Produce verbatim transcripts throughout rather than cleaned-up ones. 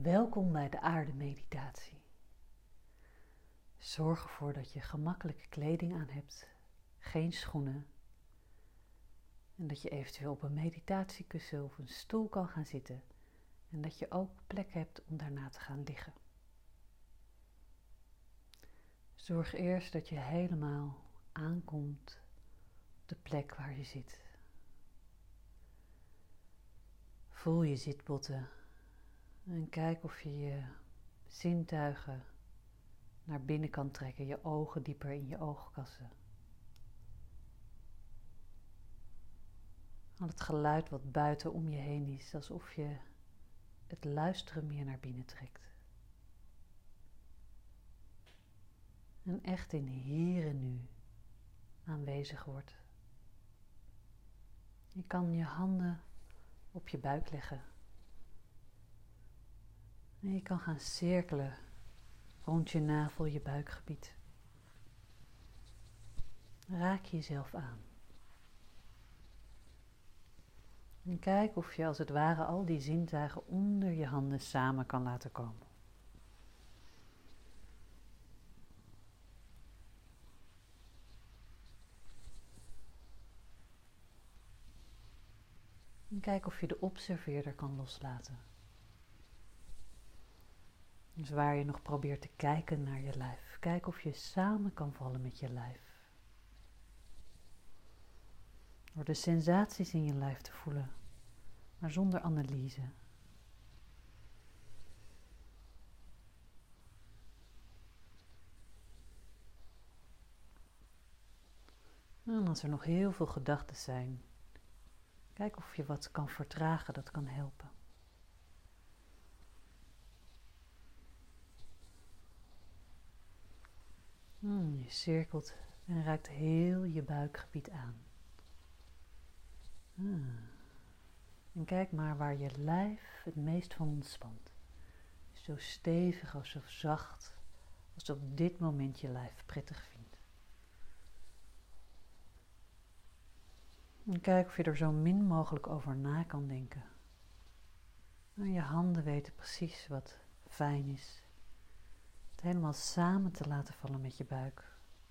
Welkom bij de aarde-meditatie. Zorg ervoor dat je gemakkelijke kleding aan hebt, geen schoenen. En dat je eventueel op een meditatiekussen of een stoel kan gaan zitten. En dat je ook plek hebt om daarna te gaan liggen. Zorg eerst dat je helemaal aankomt op de plek waar je zit. Voel je zitbotten en kijk of je je zintuigen naar binnen kan trekken, je ogen dieper in je oogkassen. Al het geluid wat buiten om je heen is, alsof je het luisteren meer naar binnen trekt. En echt in hier en nu aanwezig wordt. Je kan je handen op je buik leggen. En je kan gaan cirkelen rond je navel, je buikgebied. Raak jezelf aan. En kijk of je als het ware al die zintuigen onder je handen samen kan laten komen. En kijk of je de observeerder kan loslaten. Dus waar je nog probeert te kijken naar je lijf. Kijk of je samen kan vallen met je lijf. Door de sensaties in je lijf te voelen, maar zonder analyse. En als er nog heel veel gedachten zijn, kijk of je wat kan vertragen, dat kan helpen. Hmm, je cirkelt en raakt heel je buikgebied aan. Hmm. En kijk maar waar je lijf het meest van ontspant. Zo stevig of zo zacht als op dit moment je lijf prettig vindt. En kijk of je er zo min mogelijk over na kan denken. En je handen weten precies wat fijn is. Het helemaal samen te laten vallen met je buik.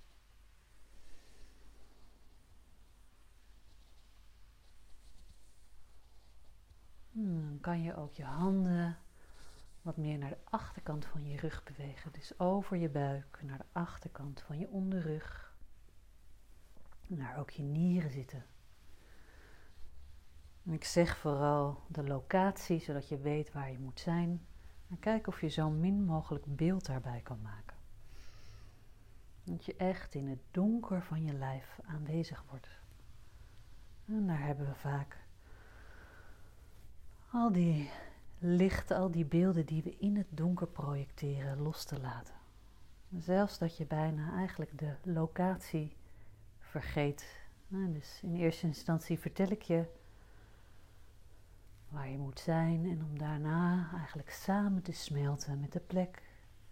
Dan kan je ook je handen wat meer naar de achterkant van je rug bewegen. Dus over je buik naar de achterkant van je onderrug. Naar ook je nieren zitten. En ik zeg vooral de locatie, zodat je weet waar je moet zijn. En kijk of je zo min mogelijk beeld daarbij kan maken. Dat je echt in het donker van je lijf aanwezig wordt. En daar hebben we vaak al die lichten, al die beelden die we in het donker projecteren, los te laten. Zelfs dat je bijna eigenlijk de locatie vergeet. Dus in eerste instantie vertel ik je waar je moet zijn en om daarna eigenlijk samen te smelten met de plek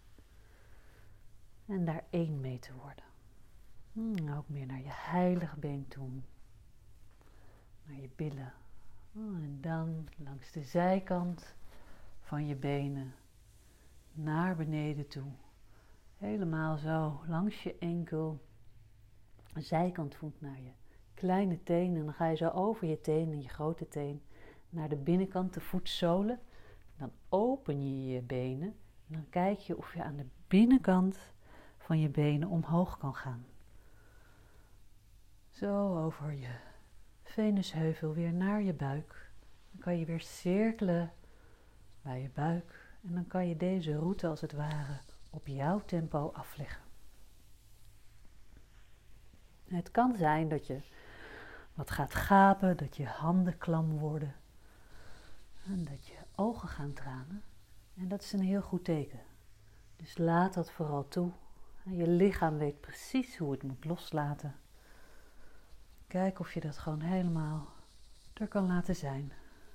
en daar één mee te worden. Hmm, ook meer naar je heiligbeen toe, naar je billen. Oh, en dan langs de zijkant van je benen naar beneden toe. Helemaal zo langs je enkel, zijkant voet naar je kleine teen. En dan ga je zo over je teen en je grote teen naar de binnenkant, de voetzolen. Dan open je je benen en dan kijk je of je aan de binnenkant van je benen omhoog kan gaan. Zo over je venusheuvel weer naar je buik. Dan kan je weer cirkelen bij je buik. En dan kan je deze route als het ware op jouw tempo afleggen. Het kan zijn dat je wat gaat gapen, dat je handen klam worden. En dat je ogen gaan tranen. En dat is een heel goed teken. Dus laat dat vooral toe. Je lichaam weet precies hoe het moet loslaten. Kijk of je dat gewoon helemaal er kan laten zijn.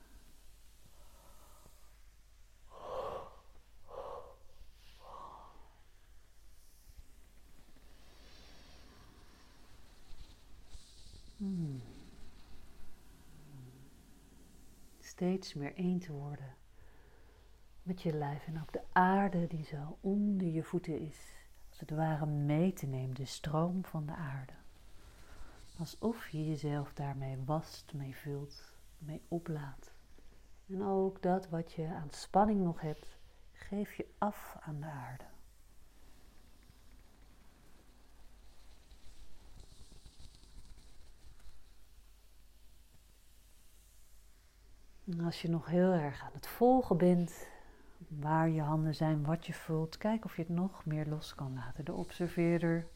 Hmm. Steeds meer één te worden met je lijf en ook de aarde die zo onder je voeten is, als het ware mee te nemen, de stroom van de aarde. Alsof je jezelf daarmee wast, mee vult, mee oplaadt. En ook dat wat je aan spanning nog hebt, geef je af aan de aarde. En als je nog heel erg aan het volgen bent, waar je handen zijn, wat je voelt, kijk of je het nog meer los kan laten. De observeerder.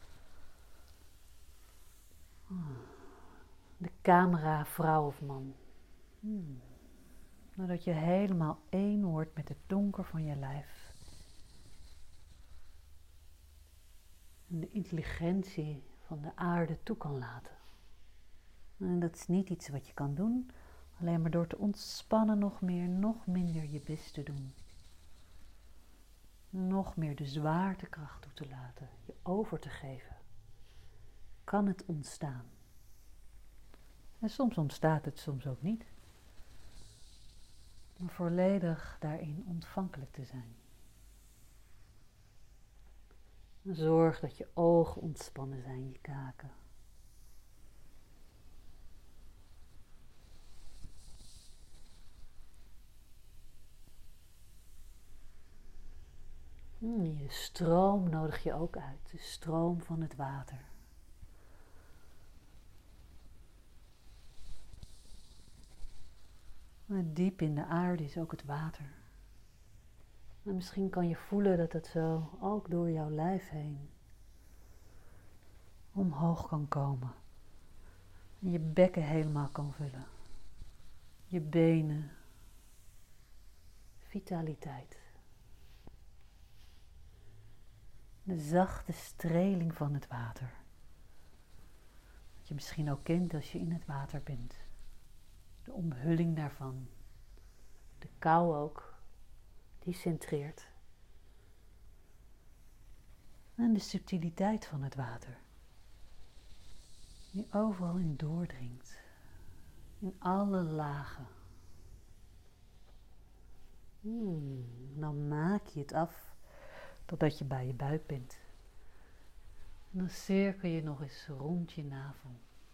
De camera, vrouw of man. Hmm. Nadat je helemaal één wordt met het donker van je lijf. En de intelligentie van de aarde toe kan laten. En dat is niet iets wat je kan doen, alleen maar door te ontspannen nog meer, nog minder je best te doen. Nog meer de zwaartekracht toe te laten, je over te geven. Kan het ontstaan. En soms ontstaat het, soms ook niet. Maar volledig daarin ontvankelijk te zijn. Zorg dat je ogen ontspannen zijn, je kaken. Je stroom nodig je ook uit, de stroom van het water. Maar diep in de aarde is ook het water. En misschien kan je voelen dat het zo ook door jouw lijf heen omhoog kan komen. En je bekken helemaal kan vullen. Je benen. Vitaliteit. De zachte streling van het water. Wat je misschien ook kent als je in het water bent. De omhulling daarvan. De kou ook. Die centreert. En de subtiliteit van het water. Die overal in doordringt. In alle lagen. Hmm, dan maak je het af totdat je bij je buik bent. En dan cirkel je nog eens rond je navel.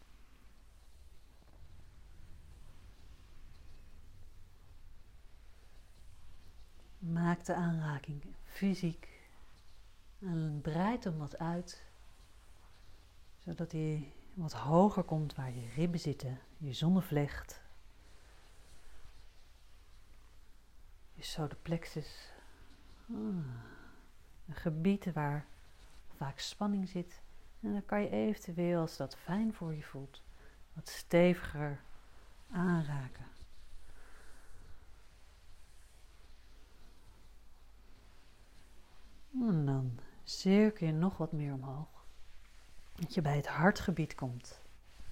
Maak de aanraking fysiek en breid hem wat uit, zodat hij wat hoger komt waar je ribben zitten, je zonnevlecht, je solarplexus, ah, een gebied waar vaak spanning zit. En dan kan je eventueel, als dat fijn voor je voelt, wat steviger aanraken. En dan cirkel je nog wat meer omhoog. Dat je bij het hartgebied komt.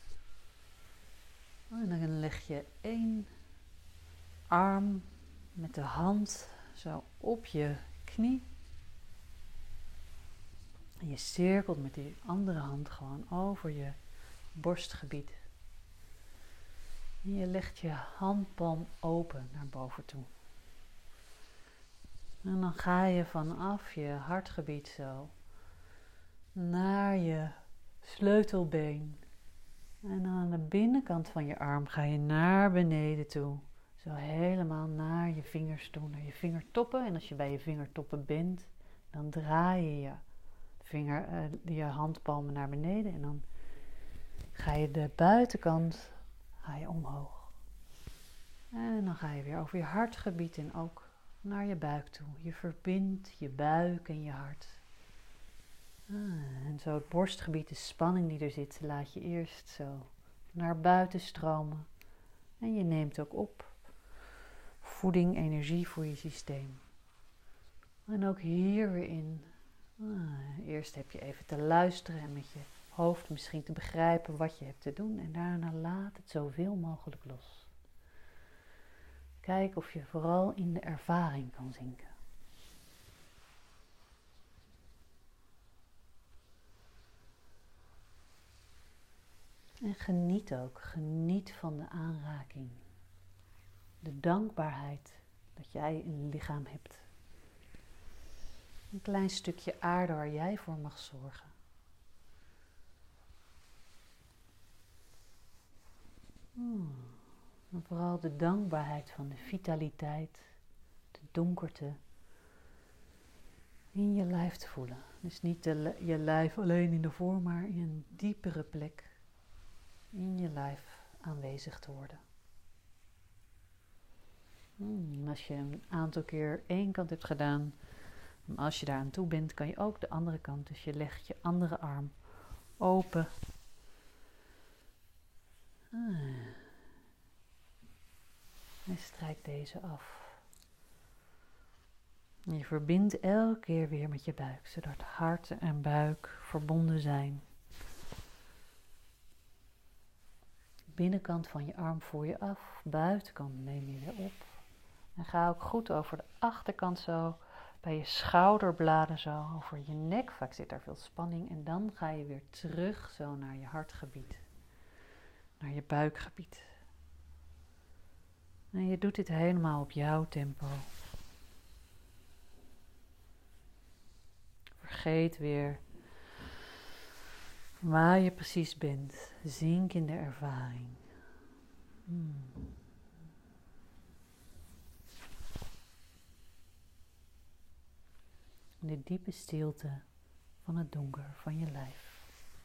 En dan leg je één arm met de hand zo op je knie. En je cirkelt met die andere hand gewoon over je borstgebied. En je legt je handpalm open naar boven toe. En dan ga je vanaf je hartgebied zo naar je sleutelbeen. En dan aan de binnenkant van je arm ga je naar beneden toe. Zo helemaal naar je vingers toe, naar je vingertoppen. En als je bij je vingertoppen bent, dan draai je je, vinger, uh, je handpalmen naar beneden. En dan ga je de buitenkant ga je omhoog. En dan ga je weer over je hartgebied en ook naar je buik toe. Je verbindt je buik en je hart. Ah, en zo het borstgebied, de spanning die er zit, laat je eerst zo naar buiten stromen. En je neemt ook op voeding, energie voor je systeem. En ook hier weer in. Ah, eerst heb je even te luisteren en met je hoofd misschien te begrijpen wat je hebt te doen. En daarna laat het zoveel mogelijk los. Kijk of je vooral in de ervaring kan zinken. En geniet ook, geniet van de aanraking. De dankbaarheid Dat jij een lichaam hebt. Een klein stukje aarde waar jij voor mag zorgen. Hmm. En vooral de dankbaarheid van de vitaliteit, de donkerte in je lijf te voelen. Dus niet de, je lijf alleen in de vorm, maar in een diepere plek in je lijf aanwezig te worden. Hmm. En als je een aantal keer één kant hebt gedaan, als je daar aan toe bent, kan je ook de andere kant. Dus je legt je andere arm open. Ah. En strijk deze af. En je verbindt elke keer weer met je buik, zodat hart en buik verbonden zijn. Binnenkant van je arm voer je af, buitenkant neem je weer op. En ga ook goed over de achterkant zo, bij je schouderbladen zo, over je nek. Vaak zit daar veel spanning. En dan ga je weer terug zo naar je hartgebied, naar je buikgebied. En je doet dit helemaal op jouw tempo. Vergeet weer waar je precies bent. Zink in de ervaring. Hmm. De diepe stilte van het donker van je lijf.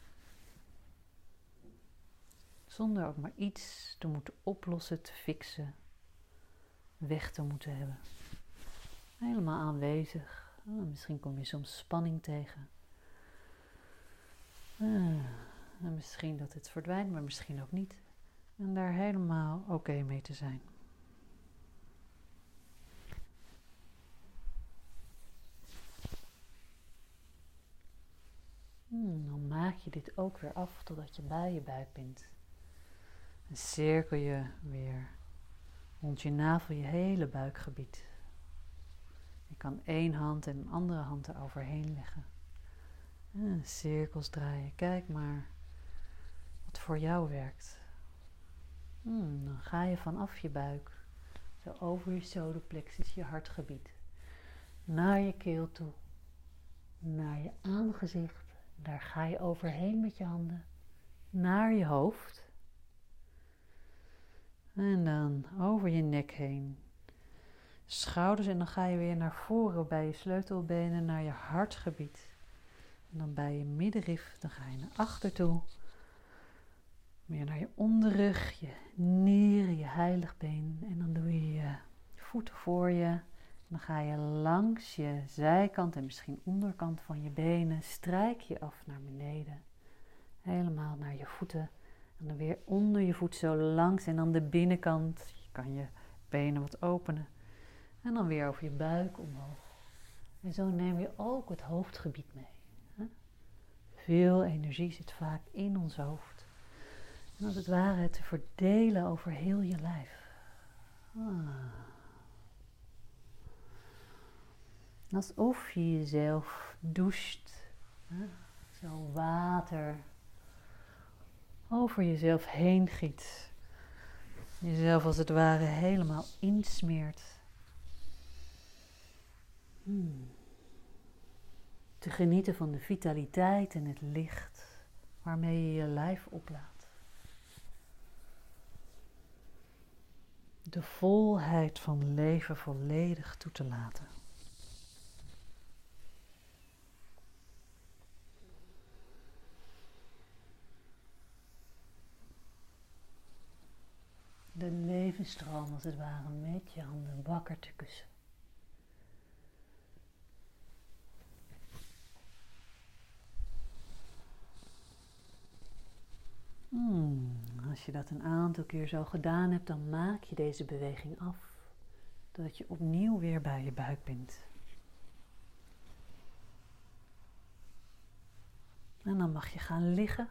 Zonder ook maar iets te moeten oplossen, te fixen, weg te moeten hebben. Helemaal aanwezig. Oh, misschien kom je soms spanning tegen. Ah, en misschien dat het verdwijnt, maar misschien ook niet. En daar helemaal oké okay mee te zijn. Hmm, dan maak je dit ook weer af totdat je bij je buik bent. En cirkel je weer rond je navel je hele buikgebied. Je kan één hand en een andere hand eroverheen leggen. En cirkels draaien. Kijk maar wat voor jou werkt. Hmm, dan ga je vanaf je buik, zo over je solarplexus, je hartgebied, naar je keel toe, naar je aangezicht. Daar ga je overheen met je handen, naar je hoofd. En dan over je nek heen. Schouders en dan ga je weer naar voren bij je sleutelbenen, naar je hartgebied. En dan bij je middenrif, dan ga je naar achter toe. Meer naar je onderrug, je nieren, je heiligbeen. En dan doe je je voeten voor je. En dan ga je langs je zijkant en misschien onderkant van je benen. Strijk je af naar beneden. Helemaal naar je voeten. En dan weer onder je voet zo langs. En dan de binnenkant. Je kan je benen wat openen. En dan weer over je buik omhoog. En zo neem je ook het hoofdgebied mee. Hè? Veel energie zit vaak in ons hoofd. En als het ware te verdelen over heel je lijf. Ah. Alsof je jezelf doucht. Hè? Zo water over jezelf heen giet. Jezelf als het ware helemaal insmeert. Hmm. Te genieten van de vitaliteit en het licht waarmee je je lijf oplaadt. De volheid van leven volledig toe te laten. De levensstroom als het ware met je handen wakker te kussen. Hmm, als je dat een aantal keer zo gedaan hebt, dan maak je deze beweging af. Totdat je opnieuw weer bij je buik bent. En dan mag je gaan liggen.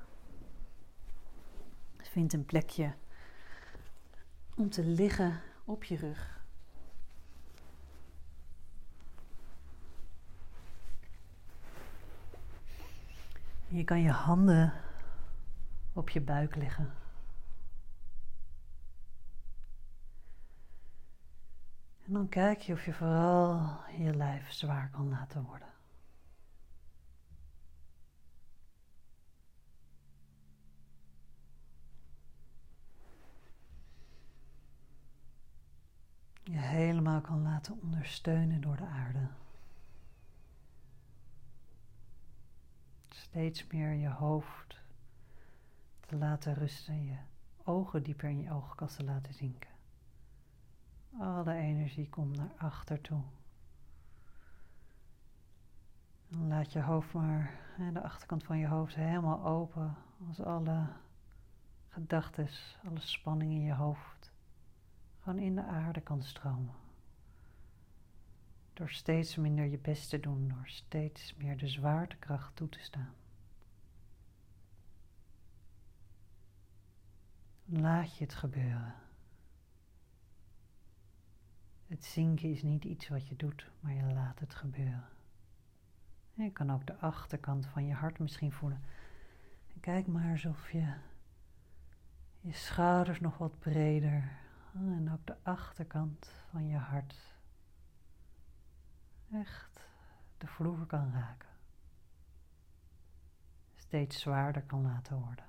Vind een plekje om te liggen op je rug. Je kan je handen op je buik leggen. En En dan kijk je of je vooral je lijf zwaar kan laten worden. Je helemaal kan laten ondersteunen door de aarde. Steeds meer je hoofd te laten rusten, je ogen dieper in je oogkas te laten zinken. Alle energie komt naar achter toe. Dan laat je hoofd maar, de achterkant van je hoofd helemaal open, als alle gedachten, alle spanning in je hoofd gewoon in de aarde kan stromen. Door steeds minder je best te doen, door steeds meer de zwaartekracht toe te staan. Laat je het gebeuren. Het zinken is niet iets wat je doet, maar je laat het gebeuren. En je kan ook de achterkant van je hart misschien voelen. En kijk maar alsof je je schouders nog wat breder en ook de achterkant van je hart echt de vloer kan raken. Steeds zwaarder kan laten worden.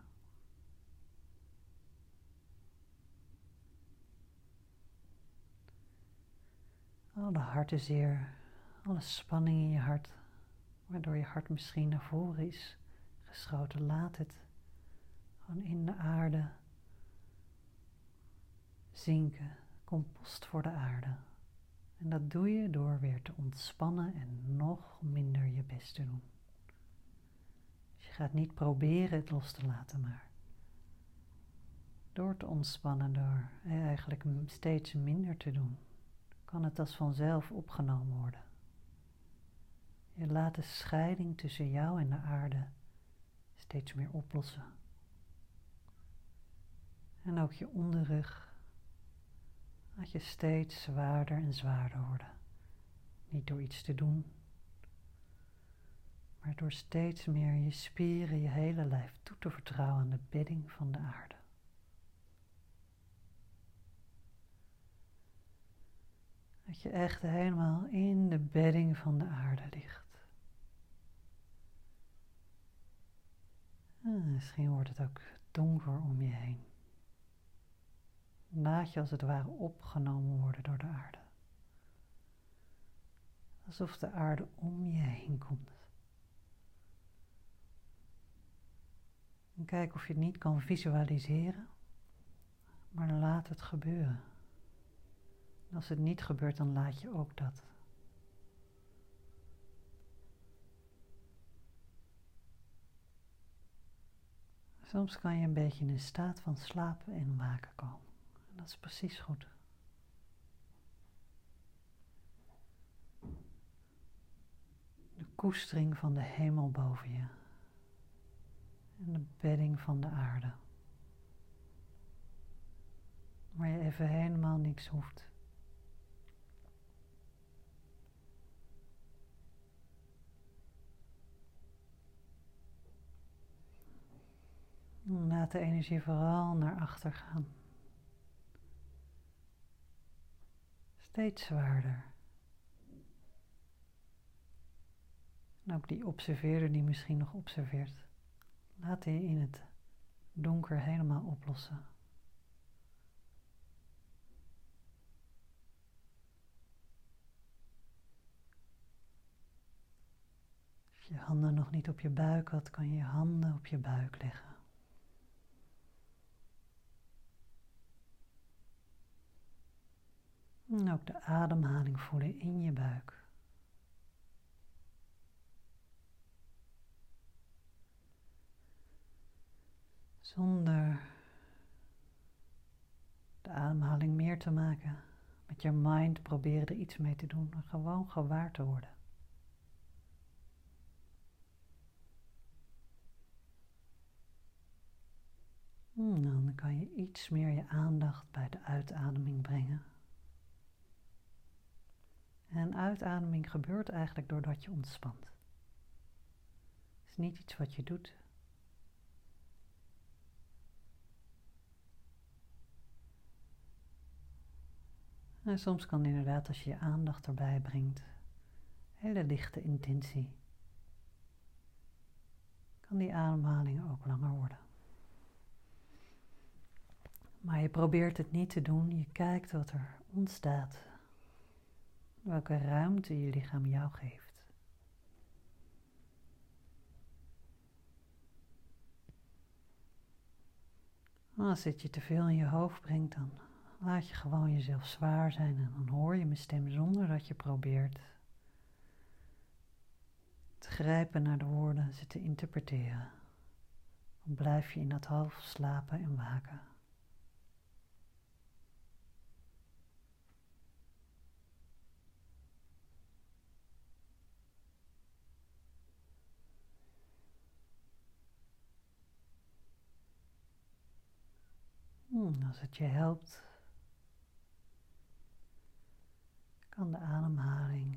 Alle hartenzeer, alle spanning in je hart, waardoor je hart misschien naar voren is geschoten, laat het gewoon in de aarde zinken, compost voor de aarde. En dat doe je door weer te ontspannen en nog minder je best te doen. Dus je gaat niet proberen het los te laten, maar door te ontspannen, door eigenlijk steeds minder te doen, kan het als vanzelf opgenomen worden. Je laat de scheiding tussen jou en de aarde steeds meer oplossen. En ook je onderrug laat je steeds zwaarder en zwaarder worden. Niet door iets te doen, maar door steeds meer je spieren, je hele lijf toe te vertrouwen aan de bedding van de aarde. Dat je echt helemaal in de bedding van de aarde ligt. En misschien wordt het ook donker om je heen. Laat je als het ware opgenomen worden door de aarde. Alsof de aarde om je heen komt. En kijk of je het niet kan visualiseren, maar laat het gebeuren. En als het niet gebeurt, dan laat je ook dat. Soms kan je een beetje in een staat van slapen en waken komen. En dat is precies goed. De koestering van de hemel boven je. En de bedding van de aarde. Waar je even helemaal niks hoeft. Laat de energie vooral naar achter gaan. Steeds zwaarder. En ook die observeerder die misschien nog observeert, laat die in het donker helemaal oplossen. Als je handen nog niet op je buik had, kan je je handen op je buik leggen. En ook de ademhaling voelen in je buik. Zonder de ademhaling meer te maken. Met je mind proberen er iets mee te doen, maar gewoon gewaar te worden. En dan kan je iets meer je aandacht bij de uitademing brengen. En uitademing gebeurt eigenlijk doordat je ontspant. Het is niet iets wat je doet. En soms kan inderdaad, als je je aandacht erbij brengt, hele lichte intentie, kan die ademhaling ook langer worden. Maar je probeert het niet te doen, je kijkt wat er ontstaat. Welke ruimte je lichaam jou geeft. Als het je te veel in je hoofd brengt, dan laat je gewoon jezelf zwaar zijn en dan hoor je mijn stem zonder dat je probeert te grijpen naar de woorden, ze te interpreteren. Dan blijf je in dat half slapen en waken. Hmm, als het je helpt, kan de ademhaling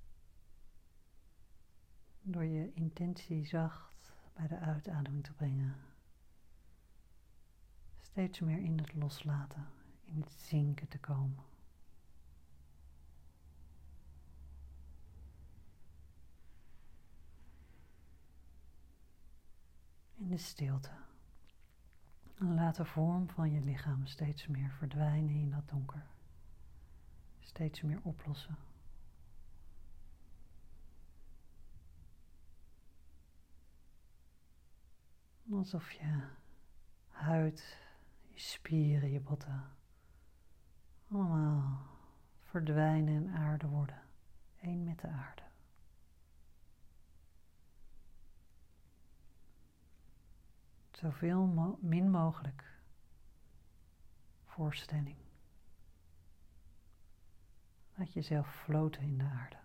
door je intentie zacht bij de uitademing te brengen, steeds meer in het loslaten, in het zinken te komen. In de stilte. En laat de vorm van je lichaam steeds meer verdwijnen in dat donker. Steeds meer oplossen. Alsof je huid, je spieren, je botten allemaal verdwijnen en aarde worden. Eén met de aarde. Zoveel mo- min mogelijk voorstelling. Laat jezelf floten in de aarde.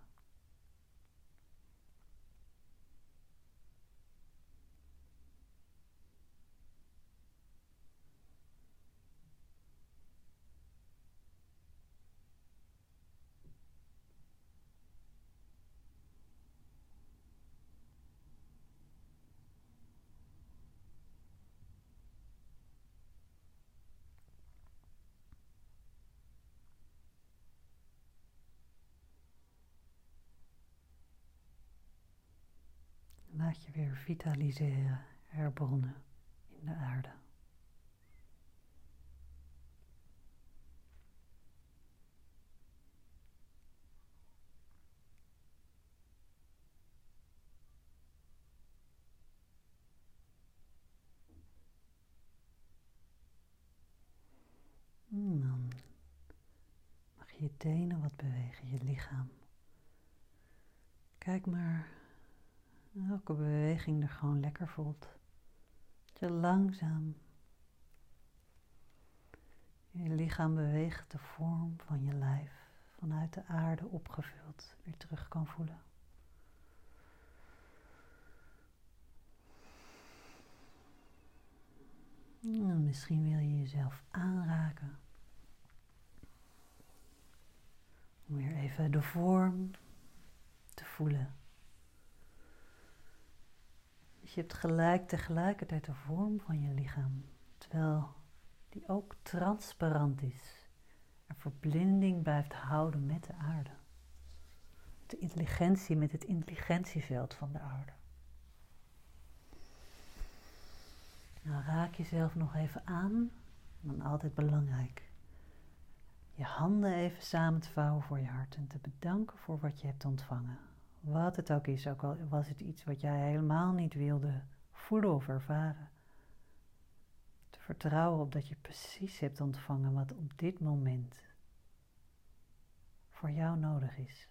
Laat je weer vitaliseren, herbronnen in de aarde. En dan mag je je tenen wat bewegen, je lichaam. Kijk maar welke beweging er gewoon lekker voelt. Dat je langzaam je lichaam beweegt, de vorm van je lijf vanuit de aarde opgevuld weer terug kan voelen. En misschien wil je jezelf aanraken. Om weer even de vorm te voelen. Dus je hebt gelijk tegelijkertijd de vorm van je lichaam, terwijl die ook transparant is en verblinding blijft houden met de aarde. De intelligentie met het intelligentieveld van de aarde. Nou, raak jezelf nog even aan, en dan altijd belangrijk. Je handen even samen te vouwen voor je hart en te bedanken voor wat je hebt ontvangen. Wat het ook is, ook al was het iets wat jij helemaal niet wilde voelen of ervaren. Te vertrouwen op dat je precies hebt ontvangen wat op dit moment voor jou nodig is.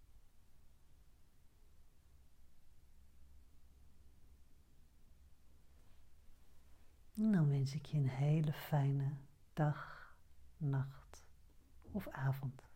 En dan wens ik je een hele fijne dag, nacht of avond.